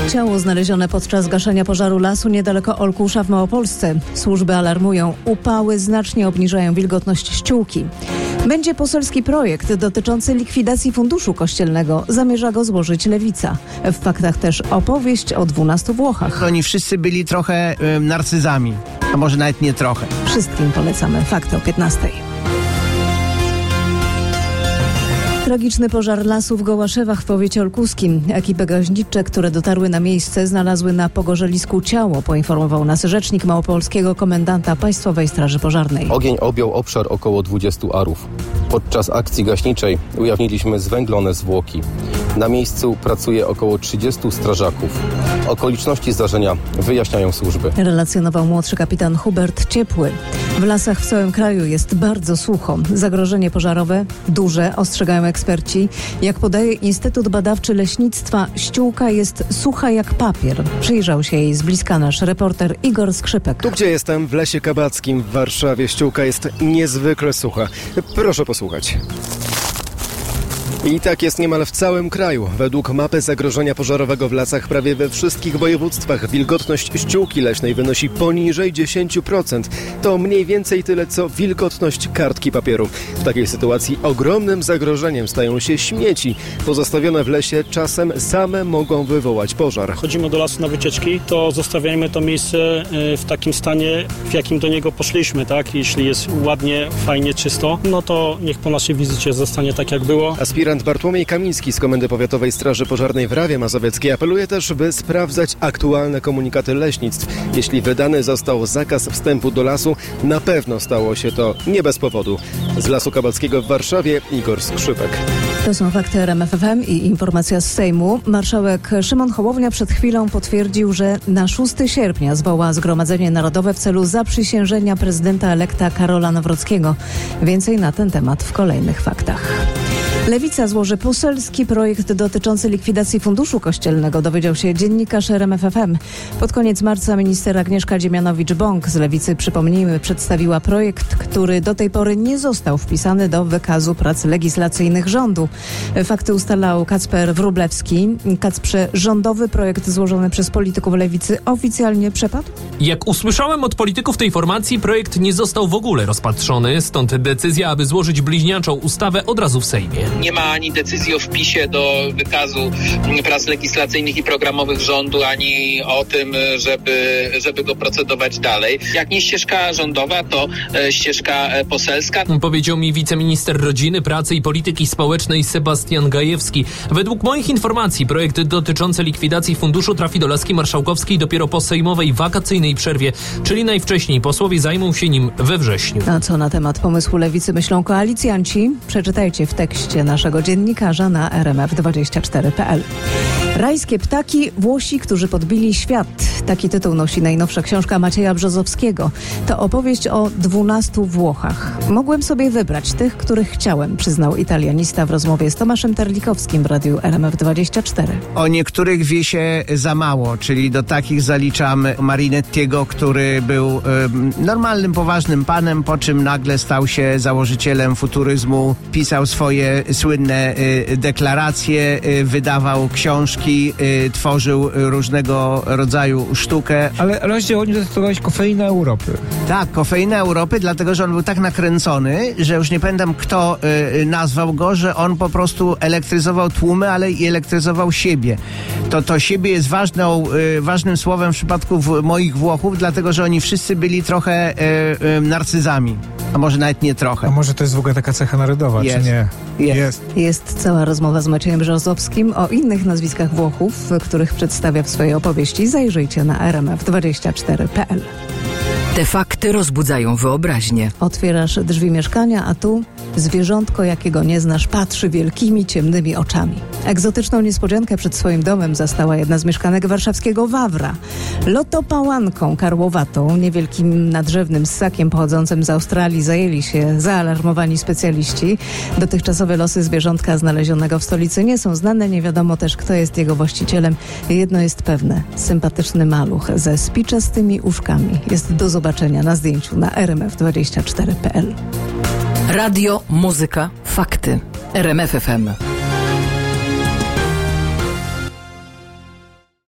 Ciało znalezione podczas gaszenia pożaru lasu niedaleko Olkusza w Małopolsce. Służby alarmują, upały znacznie obniżają wilgotność ściółki. Będzie poselski projekt dotyczący likwidacji funduszu kościelnego. Zamierza go złożyć Lewica. W faktach też opowieść o 12 Włochach. Oni wszyscy byli trochę narcyzami, a może nawet nie trochę. Wszystkim polecamy fakty o 15. Tragiczny pożar lasu w Gołaszewach w powiecie olkuskim. Ekipy gaźnicze, które dotarły na miejsce, znalazły na pogorzelisku ciało, poinformował nas rzecznik małopolskiego komendanta Państwowej Straży Pożarnej. Ogień objął obszar około 20 arów. Podczas akcji gaśniczej ujawniliśmy zwęglone zwłoki. Na miejscu pracuje około 30 strażaków. Okoliczności zdarzenia wyjaśniają służby. Relacjonował młodszy kapitan Hubert Ciepły. W lasach w całym kraju jest bardzo sucho. Zagrożenie pożarowe duże, ostrzegają eksperci. Jak podaje Instytut Badawczy Leśnictwa, ściółka jest sucha jak papier. Przyjrzał się jej z bliska nasz reporter Igor Skrzypek. Tu, gdzie jestem, w Lesie Kabackim w Warszawie, ściółka jest niezwykle sucha. Proszę posłuchać. I tak jest niemal w całym kraju. Według mapy zagrożenia pożarowego w lasach prawie we wszystkich województwach wilgotność ściółki leśnej wynosi poniżej 10%. To mniej więcej tyle, co wilgotność kartki papieru. W takiej sytuacji ogromnym zagrożeniem stają się śmieci. Pozostawione w lesie czasem same mogą wywołać pożar. Chodzimy do lasu na wycieczki, to zostawiajmy to miejsce w takim stanie, w jakim do niego poszliśmy, tak? Jeśli jest ładnie, fajnie, czysto, no to niech po naszej wizycie zostanie tak, jak było. Aspirant Bartłomiej Kamiński z Komendy Powiatowej Straży Pożarnej w Rawie Mazowieckiej apeluje też, by sprawdzać aktualne komunikaty leśnictw. Jeśli wydany został zakaz wstępu do lasu, na pewno stało się to nie bez powodu. Z Lasu Kabackiego w Warszawie Igor Skrzypek. To są fakty RMF FM i informacja z Sejmu. Marszałek Szymon Hołownia przed chwilą potwierdził, że na 6 sierpnia zwoła Zgromadzenie Narodowe w celu zaprzysiężenia prezydenta elekta Karola Nawrockiego. Więcej na ten temat w kolejnych faktach. Lewica złoży poselski projekt dotyczący likwidacji funduszu kościelnego, dowiedział się dziennikarz RMF FM. Pod koniec marca minister Agnieszka Dziemianowicz-Bąk z Lewicy, przypomnijmy, przedstawiła projekt, który do tej pory nie został wpisany do wykazu prac legislacyjnych rządu. Fakty ustalał Kacper Wróblewski. Kacprze, rządowy projekt złożony przez polityków Lewicy oficjalnie przepadł? Jak usłyszałem od polityków tej formacji, projekt nie został w ogóle rozpatrzony, stąd decyzja, aby złożyć bliźniaczą ustawę od razu w Sejmie. Nie ma ani decyzji o wpisie do wykazu prac legislacyjnych i programowych rządu, ani o tym, żeby go procedować dalej. Jak nie ścieżka rządowa, to ścieżka poselska. Powiedział mi wiceminister rodziny, pracy i polityki społecznej Sebastian Gajewski. Według moich informacji projekt dotyczący likwidacji funduszu trafi do laski marszałkowskiej dopiero po sejmowej wakacyjnej przerwie, czyli najwcześniej posłowie zajmą się nim we wrześniu. A co na temat pomysłu Lewicy myślą koalicjanci? Przeczytajcie w tekście naszego dziennikarza na rmf24.pl. Rajskie ptaki, Włosi, którzy podbili świat. Taki tytuł nosi najnowsza książka Macieja Brzozowskiego. To opowieść o 12 Włochach. Mogłem sobie wybrać tych, których chciałem, przyznał italianista w rozmowie z Tomaszem Terlikowskim w radiu RMF24. O niektórych wie się za mało, czyli do takich zaliczam Marinettiego, który był normalnym, poważnym panem, po czym nagle stał się założycielem futuryzmu, pisał swoje słynne deklaracje, wydawał książki, tworzył różnego rodzaju sztukę. Ale rozdział oni zatytułowałeś Kofeina Europy. Tak, Kofeina Europy, dlatego że on był tak nakręcony, że już nie pamiętam kto nazwał go, że on po prostu elektryzował tłumy, ale i elektryzował siebie. To siebie jest ważnym słowem w przypadku moich Włochów, dlatego że oni wszyscy byli trochę narcyzami. A może nawet nie trochę. A może to jest w ogóle taka cecha narodowa, jest. czy nie? Jest cała rozmowa z Maciejem Brzozowskim o innych nazwiskach Włochów, których przedstawia w swojej opowieści. Zajrzyjcie na rmf24.pl. Te fakty rozbudzają wyobraźnię. Otwierasz drzwi mieszkania, a tu zwierzątko, jakiego nie znasz, patrzy wielkimi, ciemnymi oczami. Egzotyczną niespodziankę przed swoim domem zastała jedna z mieszkanek warszawskiego Wawra. Lotopałanką karłowatą, niewielkim nadrzewnym ssakiem pochodzącym z Australii, zajęli się zaalarmowani specjaliści. Dotychczasowe losy zwierzątka znalezionego w stolicy nie są znane, nie wiadomo też, kto jest jego właścicielem. Jedno jest pewne, sympatyczny maluch ze spiczastymi uszkami jest do zobaczenia na zdjęciu na rmf24.pl. Radio, muzyka, fakty. RMF FM.